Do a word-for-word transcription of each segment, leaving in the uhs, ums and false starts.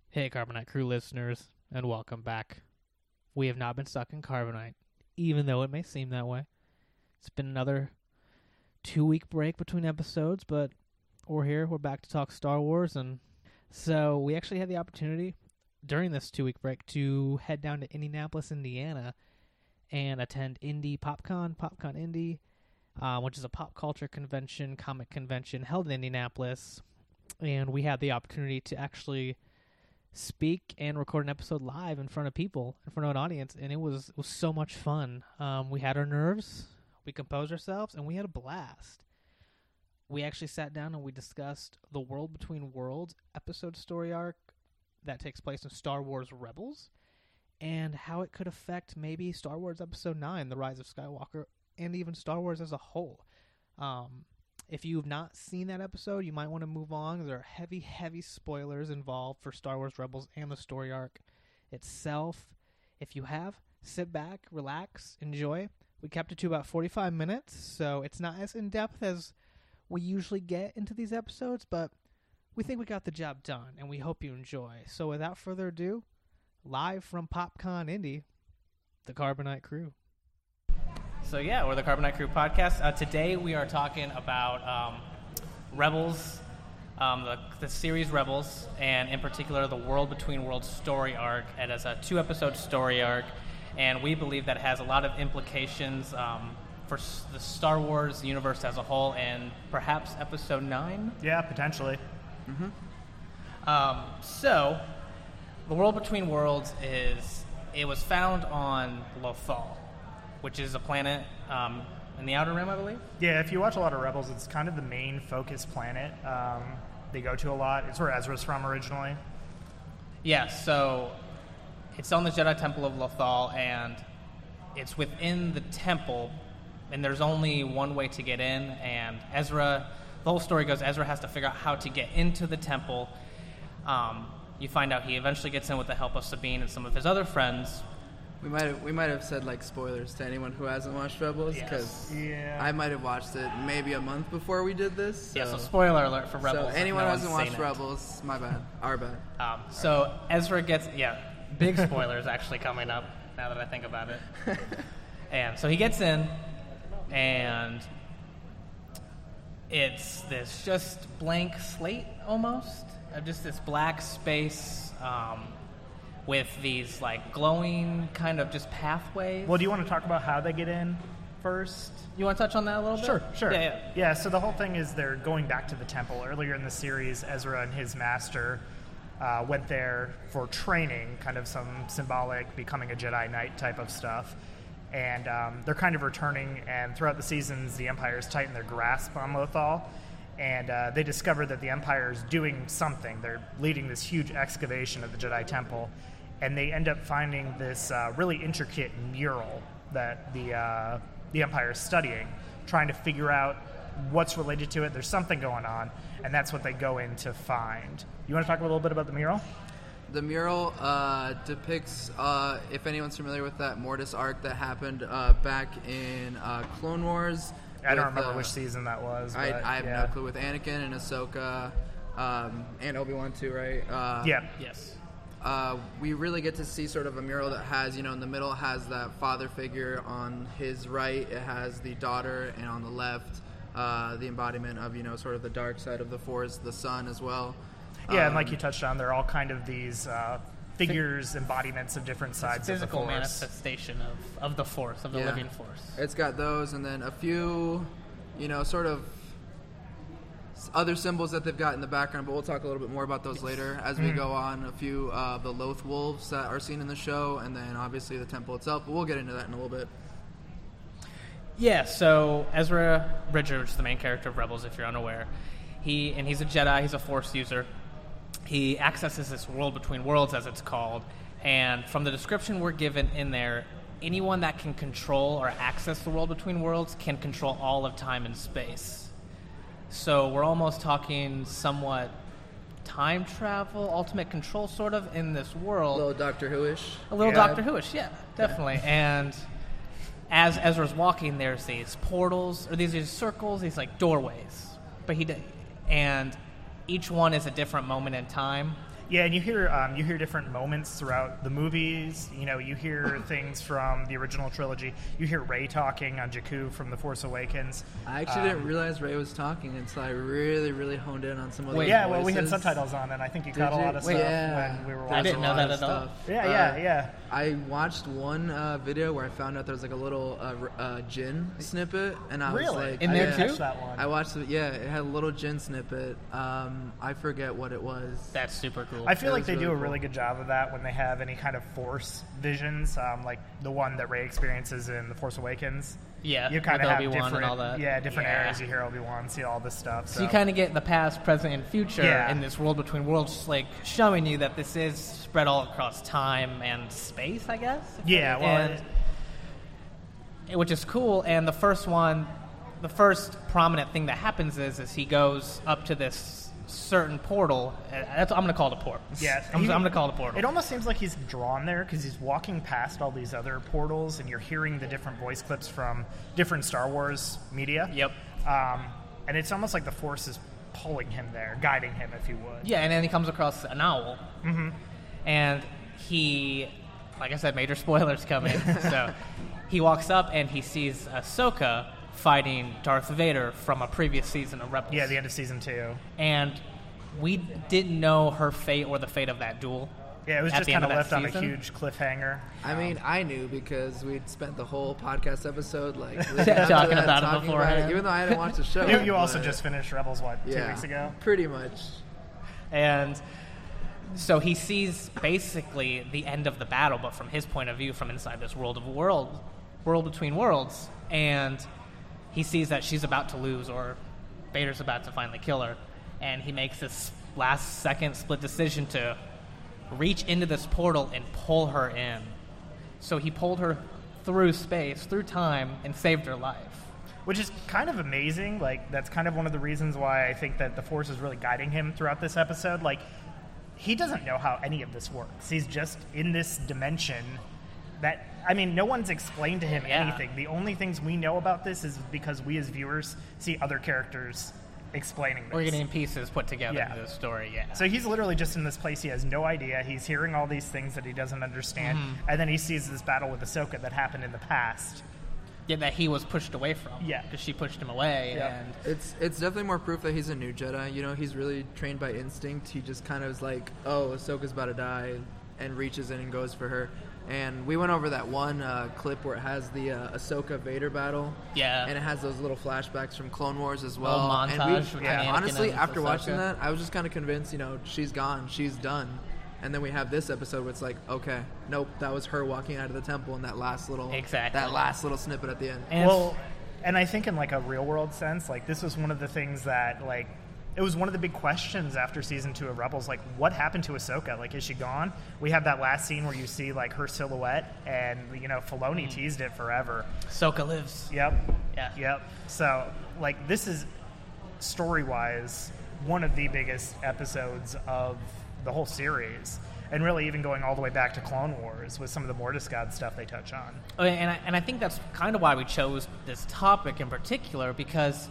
Hey, Carbonite Crew listeners, and welcome back. We have not been stuck in Carbonite, even though it may seem that way. It's been another two-week break between episodes, but we're here. We're back to talk Star Wars, and so we actually had the opportunity during this two-week break to head down to Indianapolis, Indiana, and attend Indy PopCon, PopCon Indy, uh, which is a pop culture convention, comic convention held in Indianapolis, and we had the opportunity to actually speak and record an episode live in front of people, in front of an audience, and it was it was so much fun. Um, we had our nerves, we composed ourselves, and we had a blast. We actually sat down and we discussed the World Between Worlds episode story arc that takes place in Star Wars Rebels, and how it could affect maybe Star Wars Episode nine, The Rise of Skywalker, and even Star Wars as a whole. Um, If you've not seen that episode, you might want to move on. There are heavy, heavy spoilers involved for Star Wars Rebels and the story arc itself. If you have, sit back, relax, enjoy. We kept it to about forty-five minutes, so it's not as in-depth as we usually get into these episodes, but we think we got the job done, and we hope you enjoy. So without further ado, live from PopCon Indy, the Carbonite Crew. So yeah, we're the Carbonite Crew podcast. Uh, today we are talking about um, Rebels, um, the, the series Rebels, and in particular the World Between Worlds story arc. It is a two-episode story arc, and we believe that it has a lot of implications um, for s- the Star Wars universe as a whole, and perhaps Episode nine? Yeah, potentially. Mm-hmm. Um, so, the World Between Worlds is, it was found on Lothal, which is a planet um, in the Outer Rim, I believe? Yeah, if you watch a lot of Rebels, it's kind of the main focus planet um, they go to a lot. It's where Ezra's from originally. Yeah, so it's on the Jedi Temple of Lothal, and it's within the temple, and there's only one way to get in, and Ezra, the whole story goes, Ezra has to figure out how to get into the temple. Um, you find out he eventually gets in with the help of Sabine and some of his other friends. We might have, we might have said like spoilers to anyone who hasn't watched Rebels, because Yes. Yeah. I might have watched it maybe a month before we did this. So. Yeah, so spoiler alert for Rebels. So anyone no who hasn't one's watched seen it. Rebels, my bad, our bad. Um, so Ezra gets, yeah, big spoilers actually coming up now that I think about it. And so he gets in, and it's this just blank slate almost, of just this black space um, with these like glowing kind of just pathways. Well, do you want to talk about how they get in first? You want to touch on that a little bit? Sure, sure. Yeah, yeah. Yeah, so the whole thing is they're going back to the temple. Earlier in the series, Ezra and his master uh, went there for training, kind of some symbolic becoming a Jedi Knight type of stuff. And um, they're kind of returning, and throughout the seasons, the Empire's tightened their grasp on Lothal, and uh, they discover that the Empire is doing something. They're leading this huge excavation of the Jedi Temple, and they end up finding this uh, really intricate mural that the uh, the Empire is studying, trying to figure out what's related to it. There's something going on, and that's what they go in to find. You want to talk a little bit about the mural? The mural uh, depicts, uh, if anyone's familiar with that Mortis arc that happened uh, back in uh, Clone Wars. I don't with, remember uh, which season that was. I, but, I have yeah. no clue, with Anakin and Ahsoka, um, and Obi-Wan too, right? Uh, Yeah. Yes. Uh, we really get to see sort of a mural that has, you know, in the middle has that father figure, on his right it has the daughter, and on the left uh, the embodiment of, you know, sort of the dark side of the Force, the sun as well. Yeah, um, and like you touched on, they're all kind of these uh, figures, embodiments of different sides of the Physical Force. manifestation of, of the Force, of the Yeah. living Force. It's got those, and then a few, you know, sort of other symbols that they've got in the background, but we'll talk a little bit more about those later as we Mm-hmm. go on. A few uh, the Loth Wolves that are seen in the show, and then obviously the temple itself, but we'll get into that in a little bit. Yeah, so Ezra Bridger, which is the main character of Rebels, if you're unaware, he and he's a Jedi, he's a Force user. He accesses this world between worlds, as it's called, and from the description we're given in there, anyone that can control or access the world between worlds can control all of time and space. So we're almost talking somewhat time travel, ultimate control sort of in this world. A little Doctor Who-ish. A little Yeah. Doctor Who-ish, yeah, definitely. And as Ezra's walking, there's these portals, or these, these circles, these like doorways. But he, did, and each one is a different moment in time. Yeah, and you hear um, you hear different moments throughout the movies. You know, you hear things from the original trilogy. You hear Rey talking on Jakku from The Force Awakens. I actually Um, didn't realize Ray was talking until I really, really honed in on some of Wait, those Yeah, voices. well, we had subtitles on, and I think you Did caught a you? lot of Wait, stuff yeah. when we were There's watching. I didn't a know lot that of at all. stuff. Yeah, Uh, yeah, yeah. I watched one uh, video where I found out there was like a little uh, r- uh, Jin snippet, and I was Really? like, In I there didn't too? catch that one. I watched it. Yeah, it had a little Jin snippet. Um, I forget what it was. That's super cool. I feel It like was they do really a cool. really good job of that when they have any kind of Force visions, um, like the one that Rey experiences in The Force Awakens. yeah, You kind of with have Obi-Wan different, and all that. yeah, different Yeah. areas. You hear Obi-Wan, see all this stuff. So, So you kind of get the past, present, and future Yeah. in this world between worlds, like showing you that this is spread all across time and space, I guess. yeah, well, And- which is cool. And the first one, the first prominent thing that happens is, is he goes up to this certain portal. Uh, That's, I'm going to call it a portal. yeah, I'm, he- I'm going to call it a portal. It almost seems like he's drawn there because he's walking past all these other portals, and you're hearing the different voice clips from different Star Wars media. Yep. Um, and it's almost like the Force is pulling him there, guiding him, if you would. Yeah, and then he comes across an owl, mm-hmm. and he, like I said, major spoilers coming. So he walks up and he sees Ahsoka fighting Darth Vader from a previous season of Rebels. Yeah, the end of season two. And we didn't know her fate or the fate of that duel. Yeah, it was at just the end kind of of that left on a season. huge cliffhanger. I Um, mean, I knew because we'd spent the whole podcast episode like Talking leading up to that, about it talking beforehand. even though I hadn't watched the show. You, you also but, just finished Rebels, what, two yeah, weeks ago? pretty much. And so he sees basically the end of the battle, but from his point of view, from inside this world of world, world between worlds, and he sees that she's about to lose, or Vader's about to finally kill her, and he makes this last-second split decision to reach into this portal and pull her in. So he pulled her through space, through time, and saved her life. Which is kind of amazing. Like, that's kind of one of the reasons why I think that the Force is really guiding him throughout this episode. Like, he doesn't know how any of this works. He's just in this dimension that, I mean, no one's explained to him Yeah. anything. The only things we know about this is because we as viewers see other characters explaining this. We're getting pieces put together Yeah. into the story, yeah. So he's literally just in this place he has no idea. He's hearing all these things that he doesn't understand. Mm-hmm. And then he sees this battle with Ahsoka that happened in the past. Yeah, that he was pushed away from. Yeah. Because she pushed him away, Yeah. and It's it's definitely more proof that he's a new Jedi. You know, he's really trained by instinct. He just kind of is like, oh, Ahsoka's about to die, and reaches in and goes for her. And we went over that one uh, clip where it has the uh, Ahsoka Vader battle. Yeah. And it has those little flashbacks from Clone Wars as well. Little and montage we, with yeah, Anakin honestly, and after watching Ahsoka. that, I was just kind of convinced, you know, she's gone, she's done. And then we have this episode where it's like, okay, nope, that was her walking out of the temple in that last little Exactly. that last little snippet at the end. And well, and I think in like a real world sense, like this was one of the things that like it was one of the big questions after season two of Rebels. Like, what happened to Ahsoka? Like, is she gone? We have that last scene where you see like her silhouette, and you know Filoni Mm. teased it forever. Ahsoka lives. Yep. Yeah. Yep. So like this is story wise one of the biggest episodes of the whole series. And really, even going all the way back to Clone Wars with some of the Mortis God stuff they touch on. Oh, And I, and I think that's kind of why we chose this topic in particular, because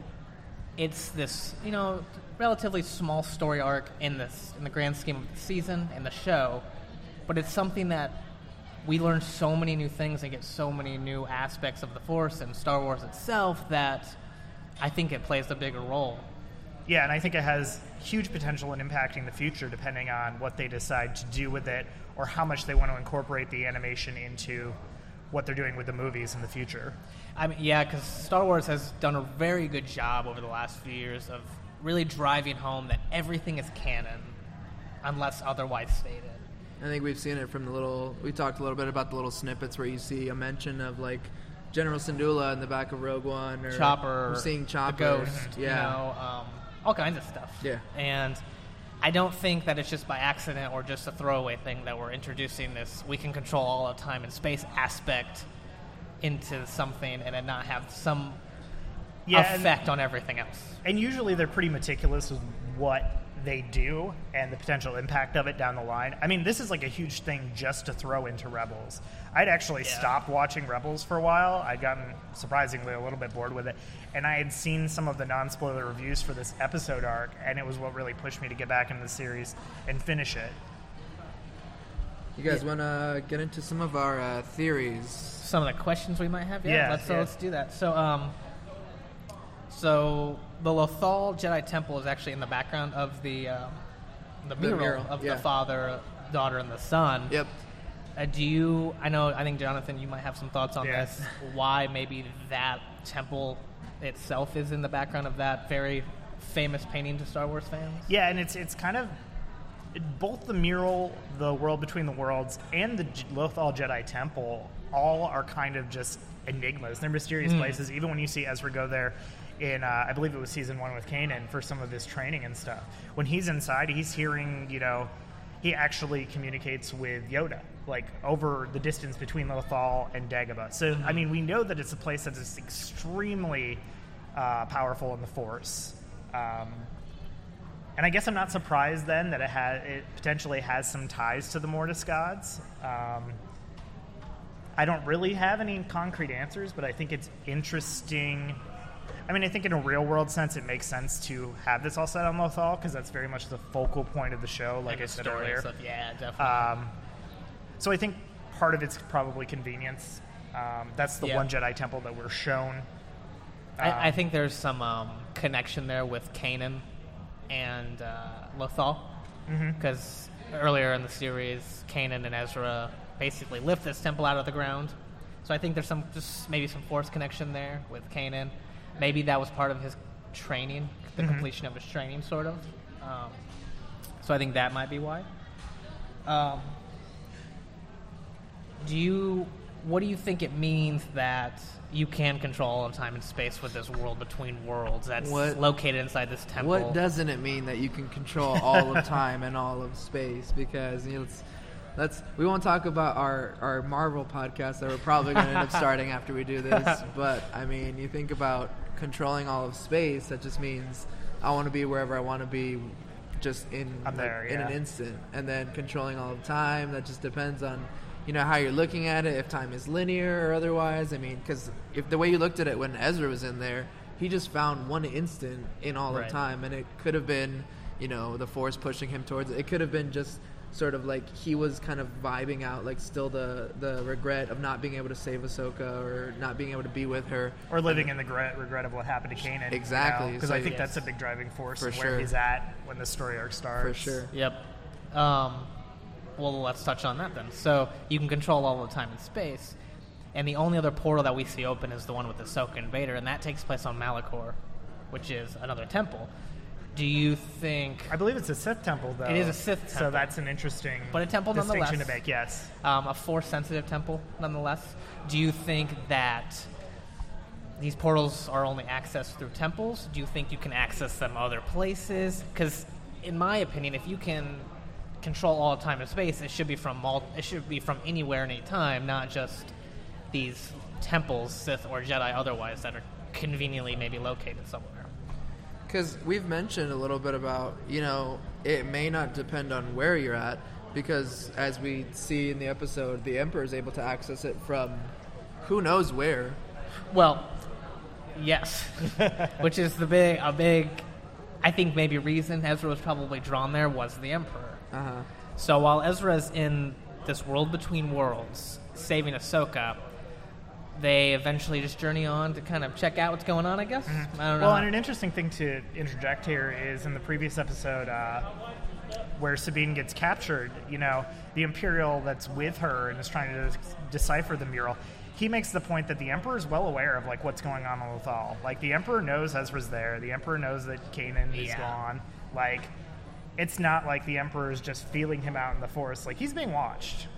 it's this, you know, relatively small story arc in this in the grand scheme of the season and the show, but it's something that we learn so many new things and get so many new aspects of the Force and Star Wars itself that I think it plays a bigger role. Yeah, and I think it has huge potential in impacting the future depending on what they decide to do with it or how much they want to incorporate the animation into what they're doing with the movies in the future. I mean, yeah, because Star Wars has done a very good job over the last few years of really driving home that everything is canon, unless otherwise stated. I think we've seen it from the little. We talked a little bit about the little snippets where you see a mention of like General Syndulla in the back of Rogue One, or Chopper, we're seeing Chopper, the Ghost, yeah, you know, um, all kinds of stuff. Yeah. And I don't think that it's just by accident or just a throwaway thing that we're introducing this we can control all of time and space aspect into something and it not have some Yeah, and- effect on everything else. And usually they're pretty meticulous with what they do and the potential impact of it down the line. I mean, this is like a huge thing just to throw into Rebels. I'd actually Yeah. stopped watching Rebels for a while. I'd gotten surprisingly a little bit bored with it. And I had seen some of the non-spoiler reviews for this episode arc, and it was what really pushed me to get back into the series and finish it. You guys want to get into some of our uh, theories? Some of the questions we might have. Yeah, Yeah, let's yeah. Uh, let's do that. So, um, so the Lothal Jedi Temple is actually in the background of the um, the The mural, mural, of yeah. the father, daughter, and the son. Yep. Uh, do you? I know. I think Jonathan, you might have some thoughts on Yeah. this. Why maybe that temple itself is in the background of that very famous painting to Star Wars fans? Yeah, and it's it's kind of both the mural, the World Between the Worlds, and the J- Lothal Jedi Temple all are kind of just enigmas. They're mysterious Mm. places. Even when you see Ezra go there in, uh, I believe it was season one with Kanan for some of his training and stuff. When he's inside, he's hearing, you know, he actually communicates with Yoda, like over the distance between Lothal and Dagobah. So, I mean, we know that it's a place that is extremely uh, powerful in the Force. Um, and I guess I'm not surprised then that it has it potentially has some ties to the Mortis gods. Um, I don't really have any concrete answers, but I think it's interesting. I mean, I think in a real world sense, it makes sense to have this all set on Lothal because that's very much the focal point of the show, like And I the said story earlier. stuff. Yeah, definitely. Um, so I think part of it's probably convenience. Um, that's the Yeah. one Jedi temple that we're shown. I, I Um, think there's some um, connection there with Kanan and uh, Lothal, because earlier in the series, Kanan and Ezra basically lift this temple out of the ground. So I think there's some just maybe some Force connection there with Kanan. Maybe that was part of his training, the completion of his training, sort of. Um, so I think that might be why. Um, do you? What do you think it means that you can control all of time and space with this world between worlds that's What- located inside this temple? What doesn't it mean that you can control all of time and all of space? Because you know, let's, let's we won't talk about our, our Marvel podcast that we're probably going to end up starting after we do this. But I mean, you think about controlling all of space. That just means I want to be wherever I want to be, just in I'm like, there, in an yeah. instant. And then controlling all of time. That just depends on you know how you're looking at it. If time is linear or otherwise. I mean, because if the way you looked at it when Ezra was in there, he just found one instant in all Right. of time, and it could have been, you know, the Force pushing him towards it. It could have been just sort of like he was kind of vibing out, like still the the regret of not being able to save Ahsoka or not being able to be with her, or living in the regret, regret of what happened to Kanan. Exactly. Because So I think yes. that's a big driving force For of where sure. he's at when the story arc starts. for sure. Yep. Um, well, let's touch on that then. So you can control all the time and space, and the only other portal that we see open is the one with Ahsoka and Vader, and that takes place on Malachor, which is another temple. Do you think? I believe it's a Sith temple, though. It is a Sith So temple. that's an interesting But a temple distinction nonetheless. to make, yes. Um, a Force-sensitive temple, nonetheless. Do you think that these portals are only accessed through temples? Do you think you can access them other places? Because, in my opinion, if you can control all time and space, it should be from all, it should be from anywhere and any time, not just these temples, Sith or Jedi, otherwise that are conveniently maybe located somewhere. Because we've mentioned a little bit about, you know, it may not depend on where you're at, because as we see in the episode, the Emperor is able to access it from who knows where. Well, yes, which is the big, a big, I think maybe reason Ezra was probably drawn there was the Emperor. Uh-huh. So while Ezra's in this world between worlds, saving Ahsoka, they eventually just journey on to kind of check out what's going on, I guess? I don't know. Well, and an interesting thing to interject here is in the previous episode uh, where Sabine gets captured, you know, the Imperial that's with her and is trying to decipher the mural, he makes the point that the Emperor is well aware of, like, what's going on on Lothal. Like, the Emperor knows Ezra's there. The Emperor knows that Kanan is Yeah. gone. Like, it's not like the Emperor is just feeling him out in the Force. Like, he's being watched.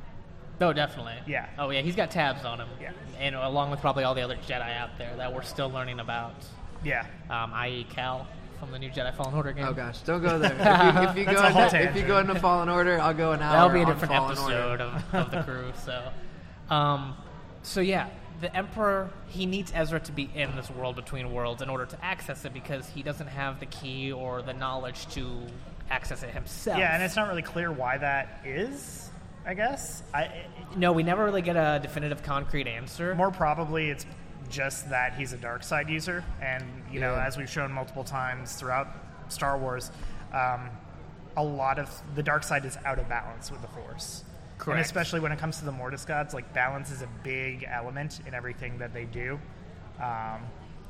Oh, definitely. Yeah. Oh, yeah, he's got tabs on him. Yeah. And along with probably all the other Jedi out there that we're still learning about, Yeah. um, that is. Cal from the new Jedi Fallen Order game. Oh gosh, don't go there. If you, if you That's go a whole into, if you tangent. go into Fallen Order, I'll go an hour. That'll be a on different Fallen episode Order. of, of the crew. So, um, so yeah, the Emperor, he needs Ezra to be in this world between worlds in order to access it because he doesn't have the key or the knowledge to access it himself. Yeah, and it's not really clear why that is, I guess. I, no, we never really get a definitive, concrete answer. More probably it's just that he's a dark side user, and, you know, Yeah. as we've shown multiple times throughout Star Wars, um, a lot of the dark side is out of balance with the Force. Correct. And especially when it comes to the Mortis gods, like, balance is a big element in everything that they do. Um,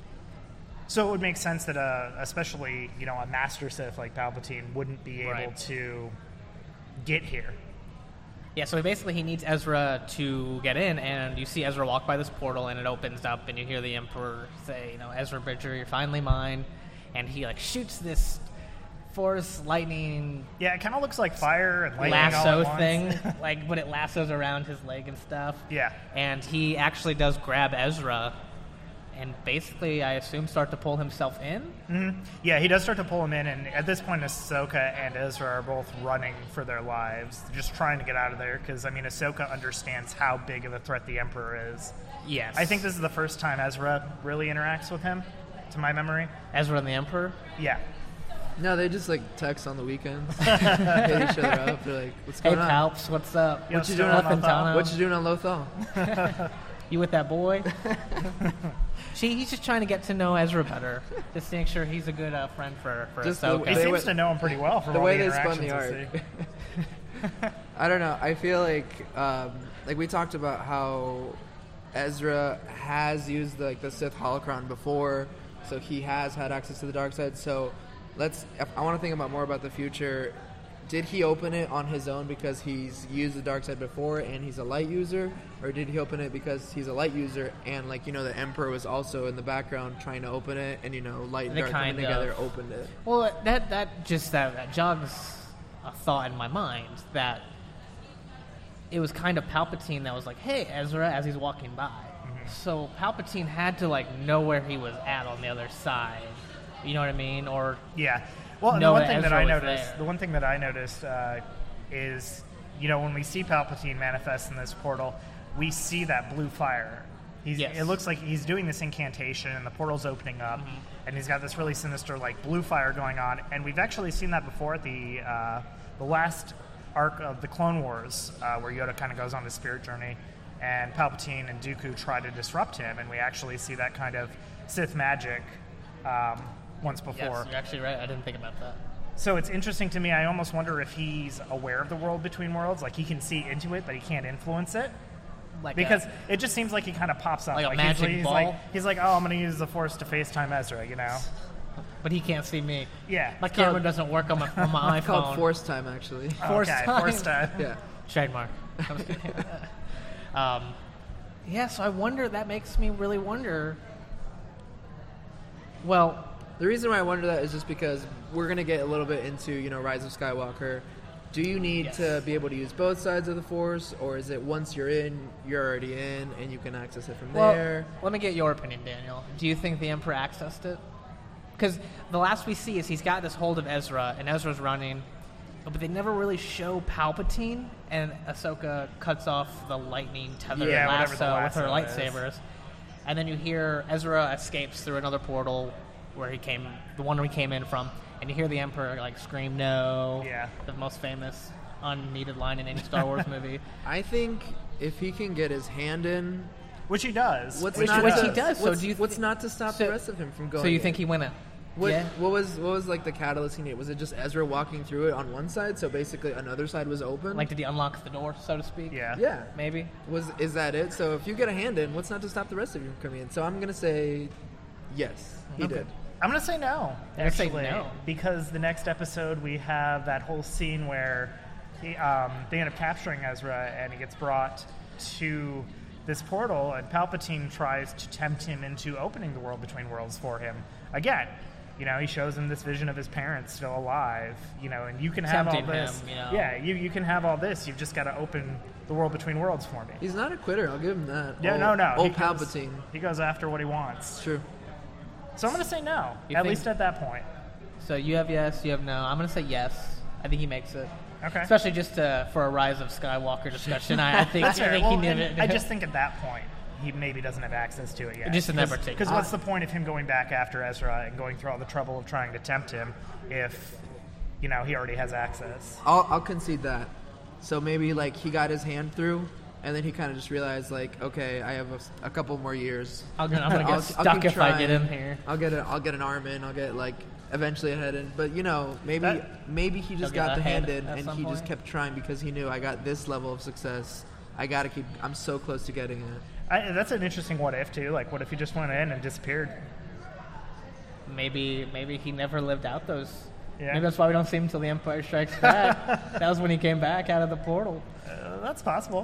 so it would make sense that, uh, especially, you know, a Master Sith like Palpatine wouldn't be able Right. to get here. Yeah, so basically he needs Ezra to get in, and you see Ezra walk by this portal, and it opens up, and you hear the Emperor say, you know, Ezra Bridger, you're finally mine. And he, like, shoots this Force lightning Yeah, it kind of looks like fire and lightning all lasso at once. thing, like when it lassos around his leg and stuff. Yeah. And he actually does grab Ezra and basically, I assume, start to pull himself in. Mm-hmm. Yeah, he does start to pull him in, and at this point, Ahsoka and Ezra are both running for their lives, just trying to get out of there, because, I mean, Ahsoka understands how big of a threat the Emperor is. Yes. I think this is the first time Ezra really interacts with him, to my memory. Ezra and the Emperor? Yeah. No, they just like text on the weekends, hit each other up. They're like, "What's Hey, going on? Palps, what's up? Yo, What you still doing on on Lothal? Tano? What you doing on Lothal?" You with that boy? See, he's just trying to get to know Ezra better, just to make sure he's a good uh, friend for, for Just the- Ahsoka. He They seems went- to know him pretty well from the all way the they spun the interactions we arc. see. I don't know. I feel like, um, like we talked about how Ezra has used the, like the Sith holocron before, so he has had access to the dark side. So let's. If I want to think about more about the future. Did he open it on his own because he's used the dark side before and he's a light user, or did he open it because he's a light user and, like, you know, the Emperor was also in the background trying to open it, and, you know, light and They dark coming kind together of- opened it? Well, that that just that, that jogs a thought in my mind that it was kind of Palpatine that was like, "Hey, Ezra," as he's walking by. Mm-hmm. So Palpatine had to like know where he was at on the other side. You know what I mean? Or Yeah. Well, and the know one that thing that Ezra I was noticed, there. the one thing that I noticed uh, is, you know, when we see Palpatine manifest in this portal, we see that blue fire. He's, Yes. It looks like he's doing this incantation, and the portal's opening up, Mm-hmm. and he's got this really sinister, like, blue fire going on. And we've actually seen that before at the uh, the last arc of the Clone Wars, uh, where Yoda kind of goes on the spirit journey, and Palpatine and Dooku try to disrupt him, and we actually see that kind of Sith magic um, once before. yes, you're actually right. I didn't think about that. So it's interesting to me. I almost wonder if he's aware of the world between worlds. Like, he can see into it, but he can't influence it. Like Because a, it just seems like he kind of pops up. Like a he's, magic he's ball? Like, he's like, oh, I'm going to use the Force to FaceTime Ezra, you know? but he can't see me. Yeah. My camera doesn't work on my, on my It's called iPhone. Force Time, actually. Force okay, time. Force time. Yeah. Trademark. I'm just kidding. um, yeah, so I wonder. That makes me really wonder. Well, The reason why I wonder that is just because we're going to get a little bit into, you know, Rise of Skywalker. Do you need Yes. to be able to use both sides of the Force, or is it once you're in, you're already in, and you can access it from well, there? let me get your opinion, Daniel. Do you think the Emperor accessed it? Because the last we see is he's got this hold of Ezra, and Ezra's running, but they never really show Palpatine, and Ahsoka cuts off the lightning tethered Yeah, whatever the lasso with her lasso is. lightsabers. And then you hear Ezra escapes through another portal where he came, the one we came in from, and you hear the Emperor like scream "No!" Yeah. The most famous unneeded line in any Star Wars movie. I think if he can get his hand in, Which he does. what's which not which to, he does, so What's, do you what's thi- not to stop so- the rest of him from going? So you in? think he went in? What, Yeah. what was what was like the catalyst he needed? Was it just Ezra walking through it on one side, so basically another side was open? Like, did he unlock the door, so to speak? Yeah. yeah, Maybe. was is that it? So if you get a hand in, what's not to stop the rest of you from coming in? So I'm gonna say yes, he Okay. did. I'm going to say no, I'm gonna say actually. no. Because the next episode, we have that whole scene where he, um, they end up capturing Ezra, and he gets brought to this portal, and Palpatine tries to tempt him into opening the world between worlds for him. Again, you know, he shows him this vision of his parents still alive, you know, and you can have all Tempting this. him, you know. Yeah, you, you can have all this. You've just got to open the world between worlds for me. He's not a quitter. I'll give him that. Yeah, Old- no, no. Old he goes- Palpatine. He goes after what he wants. True. So I'm going to say no, You at think- least at that point. So you have yes, you have no. I'm going to say yes. I think he makes it. Okay. Especially just uh, for a Rise of Skywalker discussion. I, I think, I That's fair. think Well, he did and it. I just think at that point, he maybe doesn't have access to it yet. Just never take it. Because what's the point of him going back after Ezra and going through all the trouble of trying to tempt him if, you know, he already has access? I'll, I'll concede that. So maybe, like, he got his hand through, and then he kind of just realized, like, okay, I have a, a couple more years. I'm gonna, I'm gonna get I'll- stuck I'll keep if I get trying. in here. I'll get a, I'll get an arm in. I'll get, like, eventually a head in. But, you know, maybe That- maybe he just He'll get got a the hand head in, at and some he just point. kept trying because he knew I got this level of success. I got to keep – I'm so close to getting it. I, that's an interesting what if, too. Like, what if he just went in and disappeared? Maybe maybe he never lived out those. Yeah. Maybe that's why we don't see him until The Empire Strikes Back. That was when he came back out of the portal. Uh, that's possible.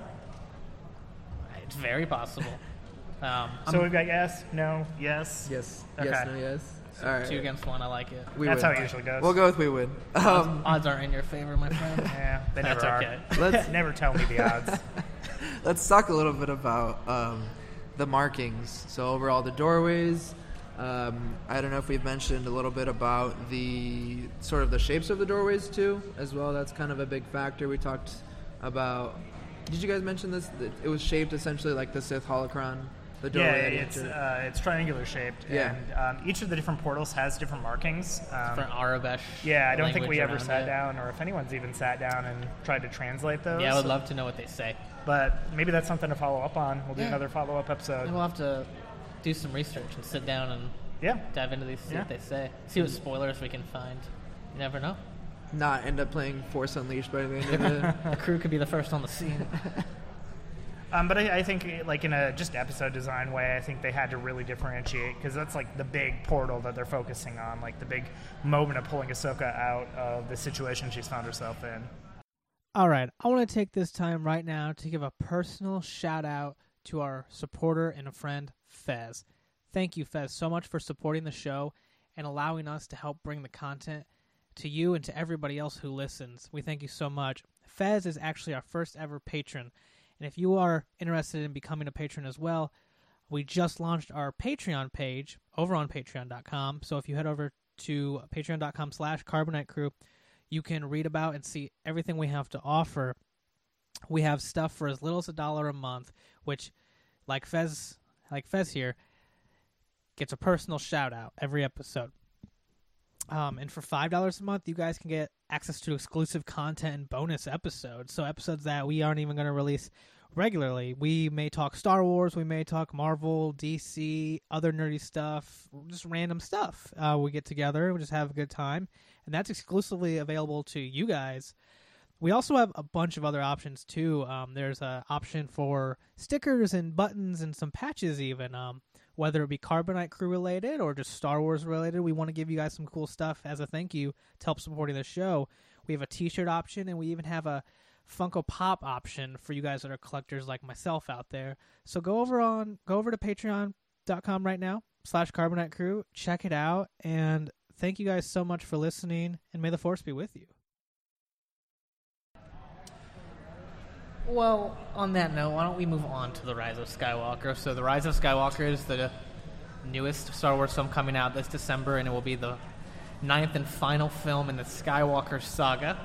It's very possible. Um, So we've got yes, no, yes. Yes. Okay. Yes, no, yes. All right. two against one. I like it. We That's win. how it usually goes. We'll go with we win. Um, Odds aren't in your favor, my friend. Yeah, they That's never okay. are. let's Never tell me the odds. let's talk a little bit about um, the markings. So overall, the doorways. Um, I don't know if we've mentioned a little bit about the sort of the shapes of the doorways too, as well. That's kind of a big factor. We talked about. Did you guys mention this? That it was shaped essentially like the Sith holocron. The Yeah, doorway. that it's entered. uh, it's triangular shaped, Yeah. and um, each of the different portals has different markings. Um, For Arabesh. yeah, I don't think language we ever around sat it. down, or if anyone's even sat down and tried to translate those. Yeah, I would love to know what they say. But maybe that's something to follow up on. We'll do Yeah. another follow up And episode. we'll have to do some research and sit down and Yeah, dive into these, see Yeah. what they say. See what spoilers we can find. You never know. Not end up playing Force Unleashed by the end of the. The crew could be the first on the scene. um, but I, I think like in a just episode design way, I think they had to really differentiate because that's like the big portal that they're focusing on, like the big moment of pulling Ahsoka out of the situation she's found herself in. All right, I want to take this time right now to give a personal shout out to our supporter and a friend, Fez. Thank you, Fez, so much for supporting the show and allowing us to help bring the content to you and to everybody else who listens. We thank you so much. Fez is actually our first ever patron, and if you are interested in becoming a patron as well, we just launched our Patreon page over on patreon dot com. So if you head over to patreon dot com slash Carbonite Crew, you can read about and see everything we have to offer. We have stuff for as little as a dollar a month, which, like Fez, like Fez here, gets a personal shout out every episode. Um, and for five dollars a month, you guys can get access to exclusive content and bonus episodes. So episodes that we aren't even going to release regularly. We may talk Star Wars, we may talk Marvel, D C, other nerdy stuff, just random stuff. Uh, we get together, we just have a good time, and that's exclusively available to you guys. We also have a bunch of other options too. Um, there's an option for stickers and buttons and some patches even. Um, whether it be Carbonite Crew related or just Star Wars related, we want to give you guys some cool stuff as a thank you to help supporting the show. We have a t-shirt option, and we even have a Funko Pop option for you guys that are collectors like myself out there. So go over on go over to patreon dot com right now, slash Carbonite Crew, check it out, and thank you guys so much for listening, and may the Force be with you. Well, on that note, why don't we move on to The Rise of Skywalker? So The Rise of Skywalker is the newest Star Wars film coming out this December, and it will be the ninth and final film in the Skywalker saga.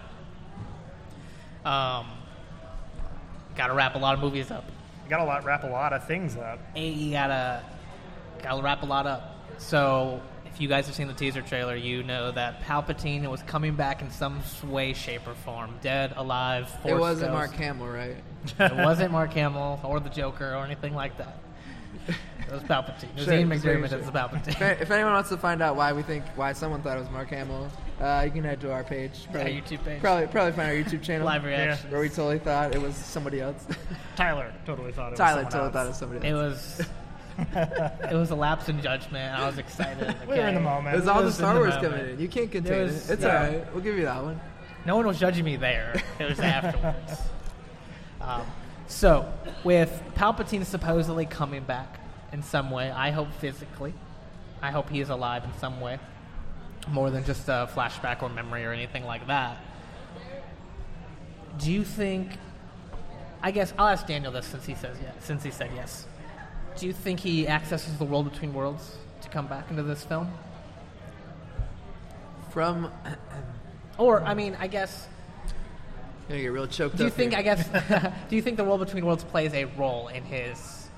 Um, gotta wrap a lot of movies up. You got to lot, wrap a lot of things up. Hey, you gotta, gotta wrap a lot up. So, if you guys have seen the teaser trailer, you know that Palpatine was coming back in some way, shape, or form. Dead, alive, Force It wasn't ghost. Mark Hamill, right? It wasn't Mark Hamill or the Joker or anything like that. It was Palpatine. It was Sure, Ian sure, McDermott sure. as Palpatine. If, if anyone wants to find out why we think why someone thought it was Mark Hamill, uh, you can head to our page. Probably, YouTube page. Probably, probably find our YouTube channel. Live reaction. Where we totally thought it was somebody else. Tyler totally thought it Tyler was totally someone thought it else. was somebody It else. was it was a lapse in judgment. I was excited. We were in the okay? moment. It was all It the was Star in the Wars moment. coming in. You can't contain There it. was- It's yeah. all right. We'll give you that one. No one was judging me there. It was afterwards. um, so, with Palpatine supposedly coming back in some way, I hope physically, I hope he is alive in some way, more than just a flashback or memory or anything like that. Do you think? I guess I'll ask Daniel this since he says yes. Since he said yes, do you think he accesses the world between worlds to come back into this film? From, Or, I mean, I guess. gonna get real choked Do you up think? here. I guess. Do you think the world between worlds plays a role in his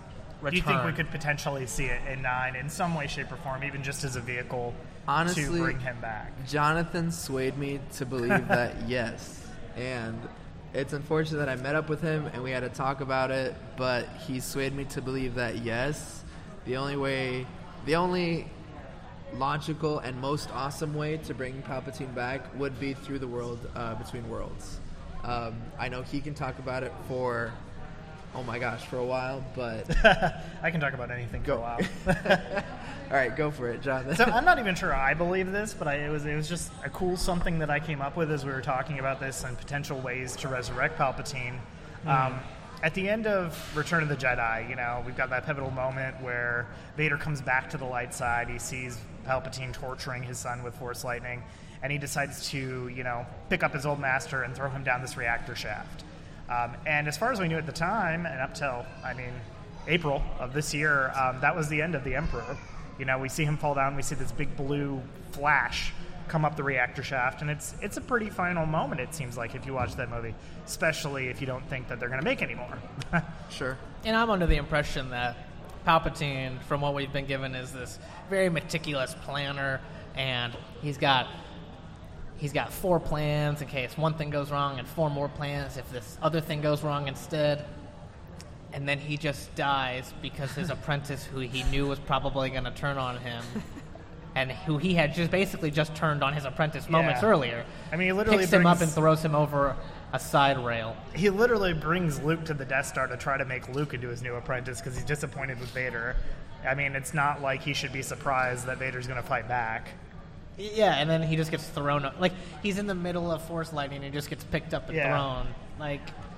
return. Do you think we could potentially see it in nine in some way, shape, or form, even just as a vehicle Honestly, to bring him back? Jonathan swayed me to believe that yes, and it's unfortunate that I met up with him and we had to talk about it, but he swayed me to believe that yes, the only way, the only logical and most awesome way to bring Palpatine back would be through the world uh, between worlds. Um, I know he can talk about it for, oh my gosh, for a while, but I can talk about anything Go. for a while. All right, go for it, Jonathan. So I'm not even sure I believe this, but I, it was it was just a cool something that I came up with as we were talking about this and potential ways to resurrect Palpatine. Mm. Um, at the end of Return of the Jedi, you know, we've got that pivotal moment where Vader comes back to the light side. He sees Palpatine torturing his son with Force lightning, and he decides to, you know, pick up his old master and throw him down this reactor shaft. Um, and as far as we knew at the time, and up till, I mean, April of this year, um, that was the end of the Emperor. You know, we see him fall down, we see this big blue flash come up the reactor shaft, and it's it's a pretty final moment, it seems like, if you watch that movie, especially if you don't think that they're going to make any more. Sure. And I'm under the impression that Palpatine, from what we've been given, is this very meticulous planner, and he's got he's got four plans in case one thing goes wrong, and four more plans if this other thing goes wrong instead. And then he just dies because his apprentice, who he knew was probably going to turn on him, and who he had just basically just turned on his apprentice moments Yeah. earlier, I mean, he literally picks him up and brings- throws him over a side rail. He literally brings Luke to the Death Star to try to make Luke into his new apprentice because he's disappointed with Vader. I mean, it's not like he should be surprised that Vader's going to fight back. Yeah, and then he just gets thrown up. Like, he's in the middle of Force lightning and he just gets picked up and Yeah. thrown. Like,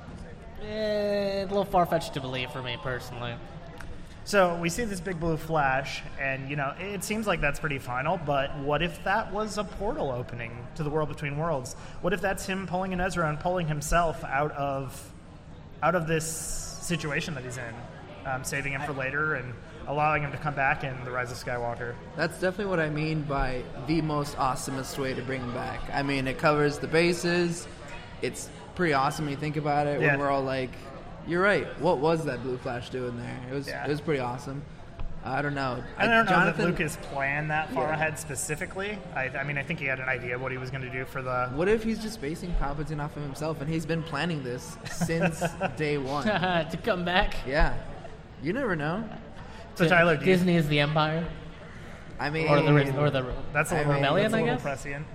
eh, a little far-fetched to believe for me, personally. So we see this big blue flash, and, you know, it seems like that's pretty final, but what if that was a portal opening to the world between worlds? What if that's him pulling an Ezra and pulling himself out of out of this situation that he's in, um, saving him for later and allowing him to come back in The Rise of Skywalker? That's definitely what I mean by the most awesomest way to bring him back. I mean, it covers the bases. It's pretty awesome when you think about it. Yeah. When we're all like, "You're right. What was that blue flash doing there?" It was Yeah. it was pretty awesome. I don't know. I don't know Jonathan, that Lucas planned that far Yeah. ahead specifically. I, I mean, I think he had an idea of what he was going to do for the... What if he's just basing Palpatine off of himself, and he's been planning this since day one? To come back. Yeah, you never know. So to Tyler, do you- Disney is the Empire. I mean, Or the, or the That's a I little, mean, rebellion, that's a I little guess? prescient.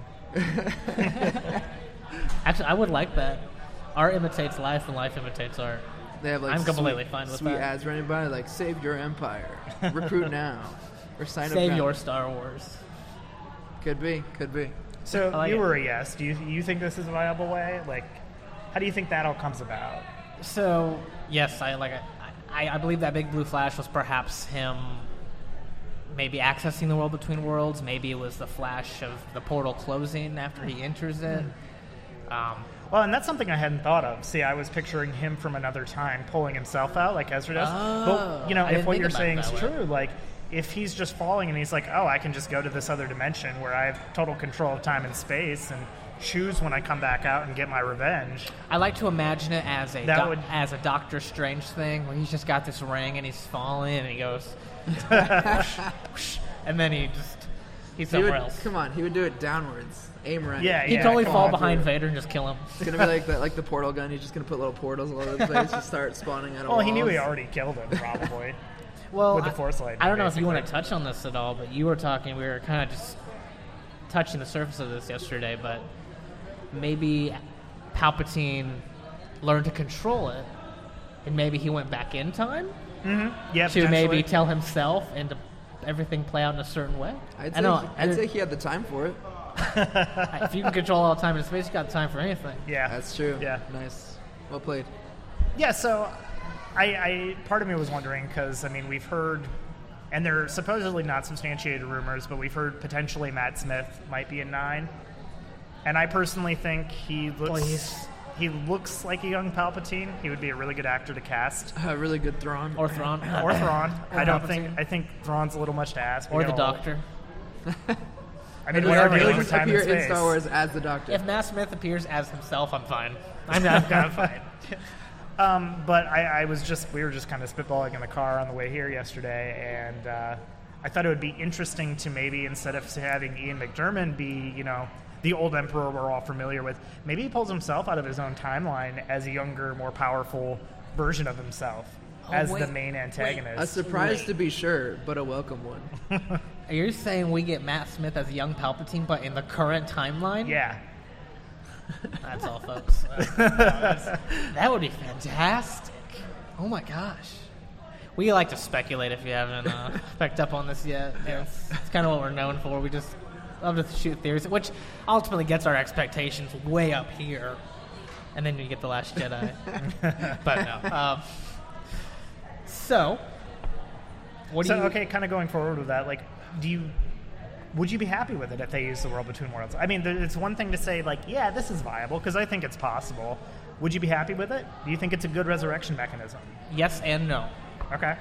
Actually, I would like that. Art imitates life, and life imitates art. they have like I'm completely sweet, fine with sweet that. ads running by like "Save your empire, recruit now, or sign up Save now." your Star Wars. Could be, could be. So I like you it. were a yes. Do you you think this is a viable way? Like, how do you think that all comes about? So yes, I like. I, I believe that big blue flash was perhaps him, maybe accessing the world between worlds. Maybe it was the flash of the portal closing after he enters it. Um, Well, and that's something I hadn't thought of. See, I was picturing him from another time pulling himself out like Ezra does. Oh, but, you know, I if didn't what think you're about it saying is that way. true, like, if he's just falling and he's like, oh, I can just go to this other dimension where I have total control of time and space and choose when I come back out and get my revenge. I like to imagine it as a That doc- would- as a Doctor Strange thing, where he's just got this ring and he's falling and he goes, and then he just he's He would, somewhere else. come on, he would do it downwards. Aim right. Yeah, He'd yeah. totally come fall on. behind Vader and just kill him. It's gonna be like that, like the portal gun. He's just gonna put little portals all over the place, just start spawning out of Well, he knew walls. he already killed him, probably. Well, With the I- Force lightning, I don't know if you want to basically. touch on this at all, but you were talking. We were kind of just touching the surface of this yesterday, but maybe Palpatine learned to control it, and maybe he went back in time Yeah, to maybe potentially. tell himself and to everything play out in a certain way. I'd I say, know. he, I I'd didn't- say he had the time for it. if you can control all time and space, you got time for anything. Yeah. That's true. Yeah. Nice. Well played. Yeah, so I, I part of me was wondering because I mean we've heard, and they're supposedly not substantiated rumors, but we've heard potentially Matt Smith might be in nine, and I personally think he looks Please. he looks like a young Palpatine. He would be a really good actor to cast. A really good Thrawn. Or Thrawn. Or Thrawn. Or I don't Palpatine. think I think Thrawn's a little much to ask. We Or got the a- Doctor. I mean, Or we are he dealing would with time appear and in space. Star Wars as the Doctor. If Matt Smith appears as himself, I'm fine. I'm not I'm fine. Um, but I, I was just, we were just kind of spitballing in the car on the way here yesterday, and uh, I thought it would be interesting to maybe, instead of having Ian McDiarmid be, you know, the old Emperor we're all familiar with, maybe he pulls himself out of his own timeline as a younger, more powerful version of himself oh, as wait, the main antagonist. A surprise Wait. to be sure, but a welcome one. You're saying we get Matt Smith as young Palpatine, but in the current timeline? Yeah. That's all, folks. That would be fantastic. Oh my gosh. We like to speculate if you haven't uh, picked up on this yet. Yeah. It's, it's kind of what we're known for. We just love to shoot theories, which ultimately gets our expectations way up here. And then you get The Last Jedi. But no. Um, so, what do so, you... okay, kind of going forward with that, like, do you... Would you be happy with it if they use the World Between Worlds? I mean, it's one thing to say, like, yeah, this is viable, because I think it's possible. Would you be happy with it? Do you think it's a good resurrection mechanism? Yes and no. Okay.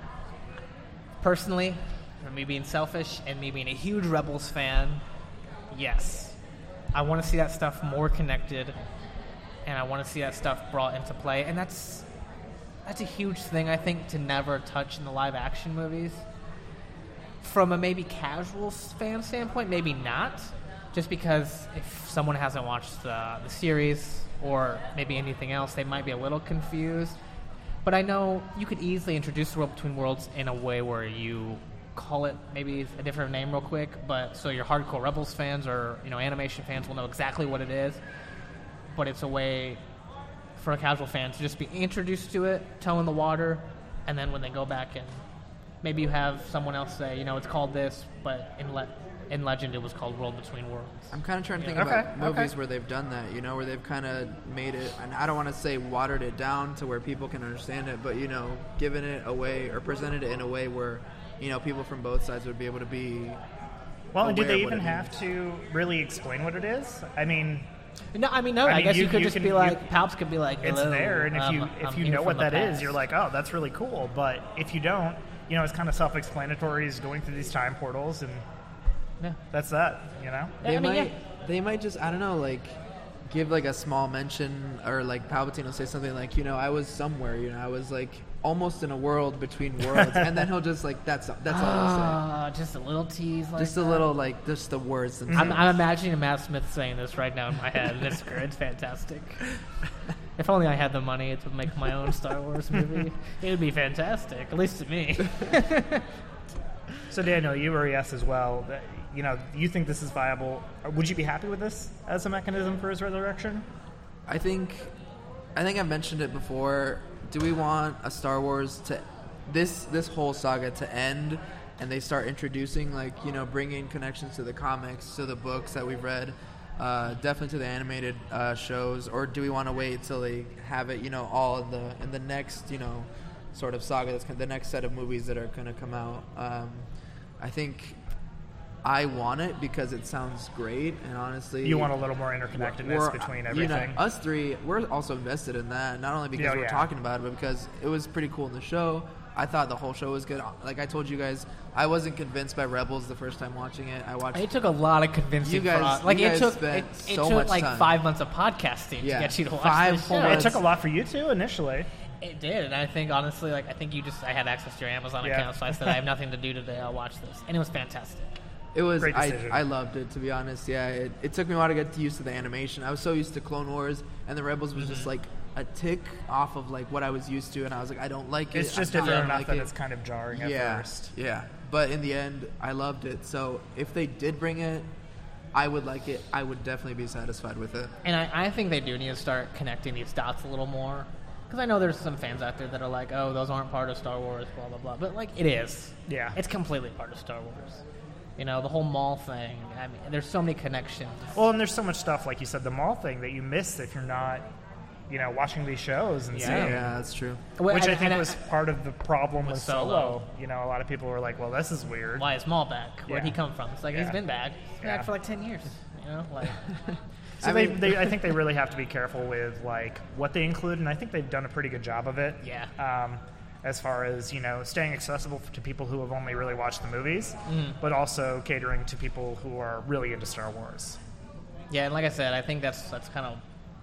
Personally, for me being selfish and me being a huge Rebels fan, yes. I want to see that stuff more connected, and I want to see that stuff brought into play. And that's that's a huge thing, I think, to never touch in the live-action movies. From a maybe casual fan standpoint, maybe not. Just because if someone hasn't watched the, the series or maybe anything else, they might be a little confused. But I know you could easily introduce the World Between Worlds in a way where you call it maybe a different name real quick, but so your hardcore Rebels fans or, you know, animation fans will know exactly what it is. But it's a way for a casual fan to just be introduced to it, toe in the water, and then when they go back and maybe you have someone else say, you know, it's called this, but in le- in Legend it was called World Between Worlds. I'm kind of trying to think Okay, about movies okay. where they've done that, you know, where they've kind of made it, and I don't want to say watered it down to where people can understand it, but, you know, given it away or presented it in a way where, you know, people from both sides would be able to be Well, and do aware they of what even it have means. to really explain what it is? I mean, No, I mean, no, I I, mean, guess you, you- could you just can- be you- like, Palps could be like, it's hello, there, and if um, you if I'm you here know from what the that is, past. you're like, oh, that's really cool. But if you don't, you know, it's kind of self-explanatory. Is going through these time portals, and Yeah. that's that. You know. Yeah, They I mean, might, yeah. they might just, I don't know, like, give like a small mention, or like Palpatine will say something like, you know, I was somewhere, you know, I was like almost in a world between worlds, and then he'll just like, that's that's all he'll say. Ah, just a little tease like Just a that. little, like, just the words themselves. I'm, I'm imagining Matt Smith saying this right now in my head, and it's, it's fantastic. If only I had the money to make my own Star Wars movie, it would be fantastic, at least to me. So Daniel, you were a yes as well. That, you know, you think this is viable? Would you be happy with this as a mechanism for his resurrection? I think, I think I've mentioned it before. Do we want a Star Wars to this this whole saga to end, and they start introducing, like, you know, bringing connections to the comics, to the books that we've read, uh, definitely to the animated uh, shows, or do we want to wait till they have it, you know, all in the in the next, you know, sort of saga that's the next set of movies that are going to come out? Um, I think I want it because it sounds great, and honestly, You want a little more interconnectedness we're- between you know, everything. us three, we're also invested in that, not only because Yeah, we're yeah. talking about it, but because it was pretty cool in the show. I thought the whole show was good. Like I told you guys, I wasn't convinced by Rebels the first time watching it. I watched It took a lot of convincing You guys- for like you it guys took spent it, it so took much like time. five months of podcasting Yeah, to get you to watch five this full show. Yeah, it months. took a lot for you too initially. It did, and I think honestly, like I think you just I had access to your Amazon Yeah. account, so I said I have nothing to do today. I'll watch this, and it was fantastic. It was. Great I, decision. I loved it, to be honest. Yeah, it, it took me a while to get used to the animation. I was so used to Clone Wars, and the Rebels was Mm-hmm. just like a tick off of like what I was used to, and I was like, I don't like it. It's just I different don't enough like that it. it's kind of jarring at yeah, first. yeah. But in the end, I loved it. So if they did bring it, I would like it. I would definitely be satisfied with it. And I, I think they do need to start connecting these dots a little more, because I know there's some fans out there that are like, oh, those aren't part of Star Wars, blah blah blah. But like, it is. Yeah. It's completely part of Star Wars. You know, the whole Maul thing. I mean, there's so many connections. Well, and there's so much stuff, like you said, the mall thing that you miss if you're not, you know, watching these shows and Yeah. seeing. Yeah, that's true. Well, Which and- I think and was part of the problem with with Solo. Solo. You know, a lot of people were like, well, this is weird. Why is Maul back? Where'd Yeah. he come from? It's like, Yeah. he's been back. He's been Yeah. back for like ten years. You know, like. So I they, mean- they, I think they really have to be careful with like what they include, and I think they've done a pretty good job of it. Yeah. Um, as far as you know, staying accessible to people who have only really watched the movies, Mm. but also catering to people who are really into Star Wars. Yeah, and like I said, I think that's that's kind of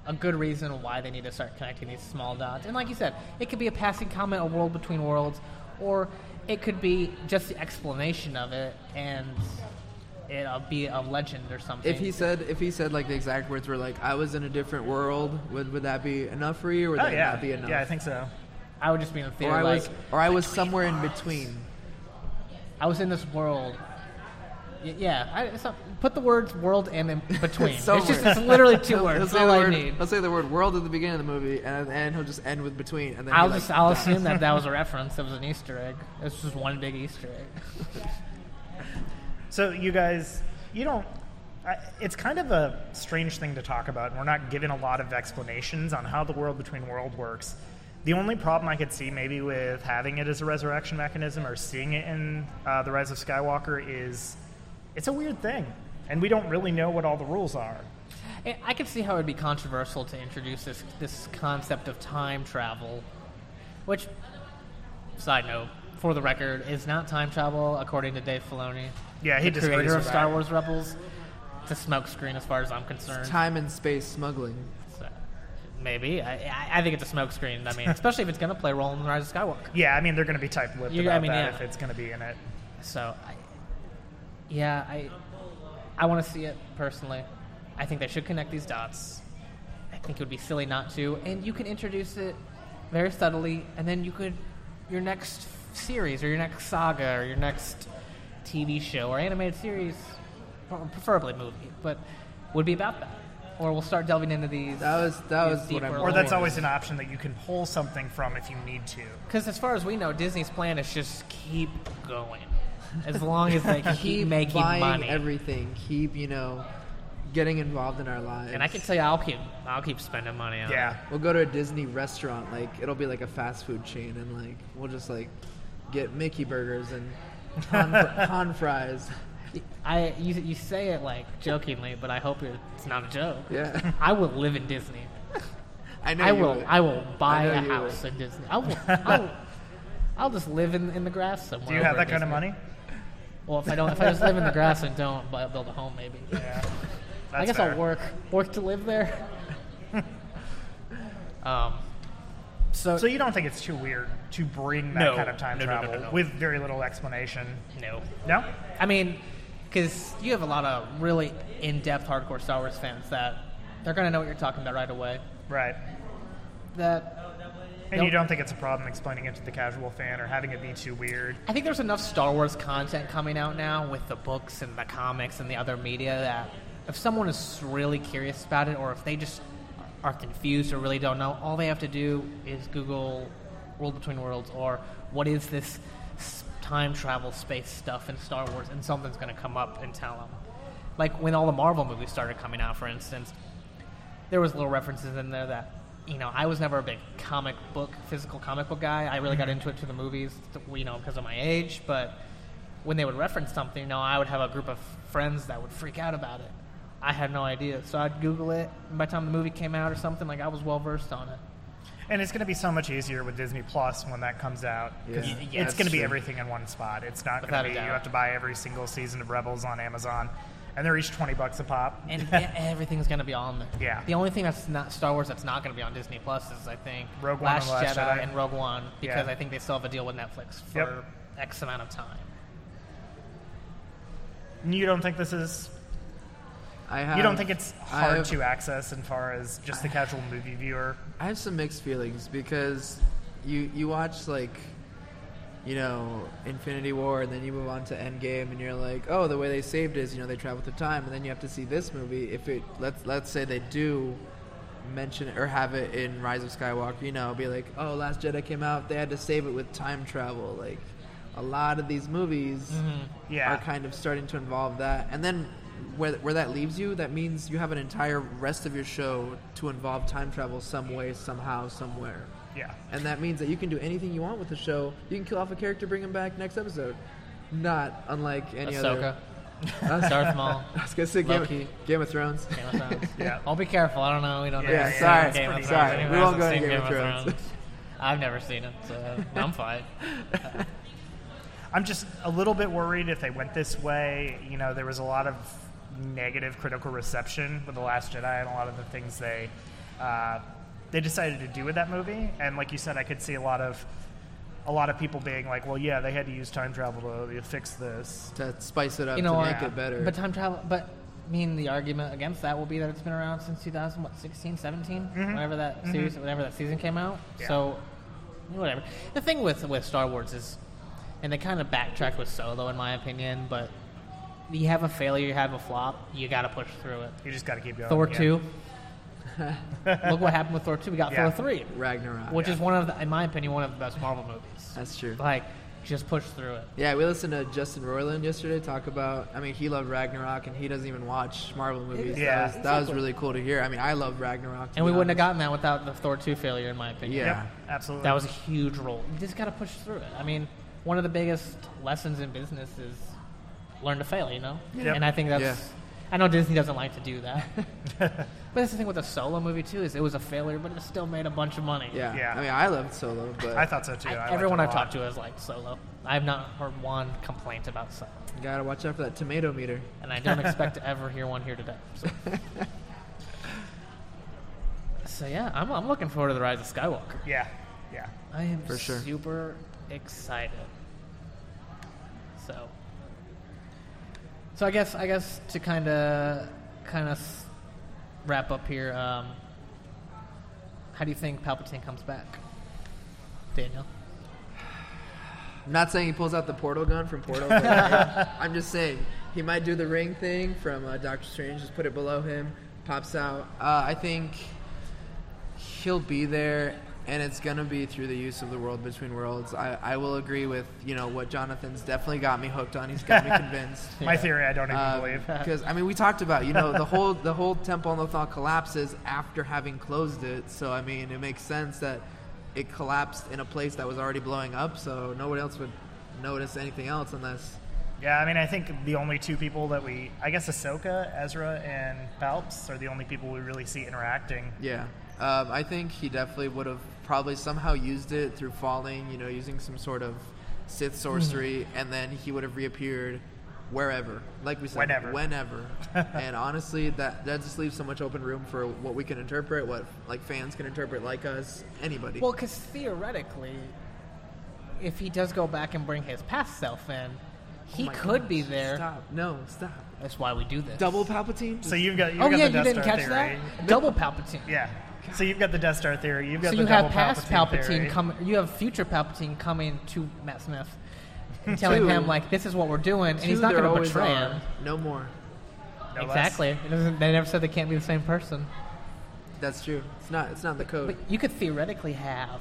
a good reason why they need to start connecting these small dots. And like you said, it could be a passing comment, a world between worlds, or it could be just the explanation of it, and it'll be a legend or something. If he said, if he said like the exact words were like, "I was in a different world," would would that be enough for you, or would Oh that yeah, not be enough? yeah, I think so. I would just be in the theory Or I like, was, or I was somewhere in between. I was in this world. Y- Yeah, I, it's not, put the words "world" and in between. It's, Somewhere. just it's literally two He'll- words. he'll That's say all the I word, need. He'll say the word "world" at the beginning of the movie, and at the end he'll just end with "between," and then I'll be just like, I'll "Done." assume that that was a reference. It was an Easter egg. It's just one big Easter egg. So you guys, you don't. I, it's kind of a strange thing to talk about, and we're not given a lot of explanations on how the world between world works. The only problem I could see maybe with having it as a resurrection mechanism or seeing it in uh, The Rise of Skywalker is it's a weird thing, and we don't really know what all the rules are. I- I could see how it would be controversial to introduce this this concept of time travel, which, side note, for the record, is not time travel according to Dave Filoni. Yeah, he the disagrees creator of with Star that. Wars Rebels. It's a smokescreen as far as I'm concerned. Time and space smuggling. So, maybe I, I, I think it's a smokescreen. I mean, especially if it's going to play a role in the Rise of Skywalker. Yeah, I mean they're going to be tight-lipped You- about I mean, that yeah. if it's going to be in it. So, I, yeah, I I want to see it personally. I think they should connect these dots. I think it would be silly not to. And you can introduce it very subtly, and then you could, your next series or your next saga or your next T V show or animated series, or preferably movie, but would be about that. Or we'll start delving into these. That was that these was what I'm. deeper Or that's lores. always an option that you can pull something from if you need to. Because as far as we know, Disney's plan is just keep going. As long as they can keep, keep making buying money. everything. Keep you know, getting involved in our lives. And I can tell you, I'll keep, I'll keep spending money on Yeah. We'll go to a Disney restaurant, like it'll be like a fast food chain, and like we'll just like get Mickey burgers and con, con fries. it. I, you, you say it like jokingly, but I hope it- it's not a joke. Yeah, I will live in Disney. I know. I you will, would. I will buy I know a you house in Disney. I will, I will, I'll just live in, in the grass somewhere. Do you have over that in kind of Disney. money? Well, if I don't, if I just live in the grass and don't buy, build a home, maybe. Yeah. I That's guess fair. I'll work work to live there. um. So, So you don't think it's too weird to bring that No. kind of time No, no, no, travel no, no. with very little explanation? no. No? I mean, because you have a lot of really in-depth hardcore Star Wars fans that they're going to know what you're talking about right away. Right. That And Nope. you don't think it's a problem explaining it to the casual fan or having it be too weird? I think there's enough Star Wars content coming out now with the books and the comics and the other media that if someone is really curious about it, or if they just are confused or really don't know, all they have to do is Google World Between Worlds or what is this s- time travel space stuff in Star Wars, and something's going to come up and tell them. Like when all the Marvel movies started coming out, for instance, there was little references in there that, you know, I was never a big comic book, physical comic book guy. I really got into it to the movies, you know, because of my age. But when they would reference something, you know, I would have a group of friends that would freak out about it. I had no idea, so I'd Google it. And by the time the movie came out or something, like I was well versed on it. And it's going to be so much easier with Disney Plus when that comes out. 'Cause Yeah. it's Yeah, going to be true. everything in one spot. It's not going Without to a be, you doubt. have to buy every single season of Rebels on Amazon. And they're each twenty bucks a pop. And e- everything's going to be on there. Yeah. The only thing that's not Star Wars that's not going to be on Disney Plus is, I think, Rogue One Last, and Last Jedi, Jedi. and Rogue One, because Yeah. I think they still have a deal with Netflix for Yep. X amount of time. You don't think this is... I have, You don't think it's I hard have- to access as far as just the casual movie viewer? I have some mixed feelings because you you watch like, you know, Infinity War, and then you move on to Endgame, and you're like, oh, the way they saved is, you know, they travel through time, and then you have to see this movie. If it let's let's say they do mention it or have it in Rise of Skywalker, you know, be like, oh, Last Jedi came out, they had to save it with time travel. Like, a lot of these movies Yeah. are kind of starting to involve that, and then. Where, where that leaves you, that means you have an entire rest of your show to involve time travel some way, somehow, somewhere. Yeah. And that means that you can do anything you want with the show. You can kill off a character, bring him back next episode. Not unlike any Ahsoka, other. Darth Maul, I was gonna say Game, Loki. Game of Thrones. Game of Thrones. Yeah. I'll be careful. I don't know. We don't know. Yeah, Yeah, yeah, sorry, it's Game of pretty Thrones. sorry. Anyone We won't hasn't go into seen Game of Thrones. I've never seen it, so I'm fine. I'm just a little bit worried if they went this way. You know, there was a lot of negative critical reception with The Last Jedi and a lot of the things they uh, they decided to do with that movie. And like you said, I could see a lot of a lot of people being like, well, yeah, they had to use time travel to, to fix this. To spice it up, You know, to make yeah. it better. But time travel, but I mean, the argument against that will be that it's been around since two thousand, what, sixteen, seventeen? Mhm. Whenever that Mhm. series, whenever that season came out. Yeah. So, whatever. The thing with, with Star Wars is, and they kind of backtrack with Solo, in my opinion, but you have a failure, you have a flop, you got to push through it. You just got to keep going. Thor yeah. two. Look what happened with Thor two. We got Yeah. Thor three, Ragnarok. which Yeah. is one of, the, in my opinion, one of the best Marvel movies. That's true. Like, just push through it. Yeah, we listened to Justin Roiland yesterday talk about. I mean, he loved Ragnarok, and he doesn't even watch Marvel movies. Yeah. that was, that was really cool to hear. I mean, I love Ragnarok. to And we be wouldn't have honest. gotten that without the Thor two failure, in my opinion. Yeah. Yep, absolutely. That was a huge role. You just got to push through it. I mean, one of the biggest lessons in business is learn to fail, you know? Yep. And I think that's... Yeah. I know Disney doesn't like to do that. But that's the thing with the Solo movie, too, is it was a failure, but it still made a bunch of money. Yeah. Yeah. I mean, I loved Solo, but I thought so too. I- I liked everyone it a I've lot. talked to has liked Solo. I have not heard one complaint about Solo. you gotta watch out for that tomato meter. And I don't expect to ever hear one here today. So, so yeah, I'm, I'm looking forward to The Rise of Skywalker. Yeah, yeah. I am For sure. super excited. So, so I guess I guess to kind of kind of wrap up here, um, how do you think Palpatine comes back, Daniel? I'm not saying he pulls out the portal gun from Portal, but like, I'm just saying he might do the ring thing from uh, Doctor Strange, just put it below him, pops out. Uh, I think he'll be there, and it's going to be through the use of the World Between Worlds. I, I will agree with, you know, what Jonathan's definitely got me hooked on. He's got me convinced. My theory, I don't even believe. Because I mean, we talked about, you know, the whole the whole Temple on Lothal collapses after having closed it. So I mean, it makes sense that it collapsed in a place that was already blowing up. So nobody else would notice anything else unless. Yeah, I mean, I think the only two people that we, I guess Ahsoka, Ezra, and Palps are the only people we really see interacting. Yeah, um, I think he definitely would have probably somehow used it through falling. You know, using some sort of Sith sorcery, and then he would have reappeared wherever, like we said, Whenever. whenever. And honestly, that that just leaves so much open room for what we can interpret, what like fans can interpret, like us, anybody. Well, because theoretically, if he does go back and bring his past self in, he Oh my could gosh, be there. Stop! No, stop! That's why we do this. Double Palpatine. So you've got, you've Oh got yeah, the you Death didn't Star catch theory. that? Double Palpatine. Yeah. So you've got the Death Star theory. You've got So the you have double past Palpatine, Palpatine, theory. coming. You have future Palpatine coming to Matt Smith and telling Two. him like, "This is what we're doing," and Two he's not there going to always betray are. him. No more. No less. Exactly. It doesn't- They never said they can't be the same person. That's true. It's not. It's not the code. But you could theoretically have,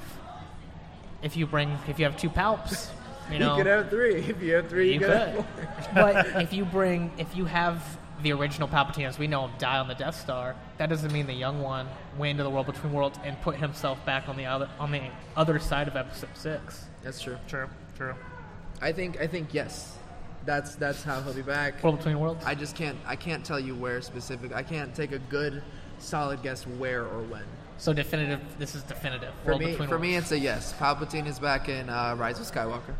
if you bring, if you have two Palps, you know, you could have three. If you have three, you, you could have could. four. But if you bring, if you have the original Palpatine as we know him die on the Death Star, that doesn't mean the young one went into the World Between Worlds and put himself back on the other on the other side of Episode Six. That's true. True, true. I think. I think yes. That's that's how he'll be back. World Between Worlds. I just can't. I can't tell you where specific. I can't take a good, solid guess where or when. So definitive. This is definitive. For World me, Between for me, Worlds. it's a yes. Palpatine is back in uh, Rise of Skywalker.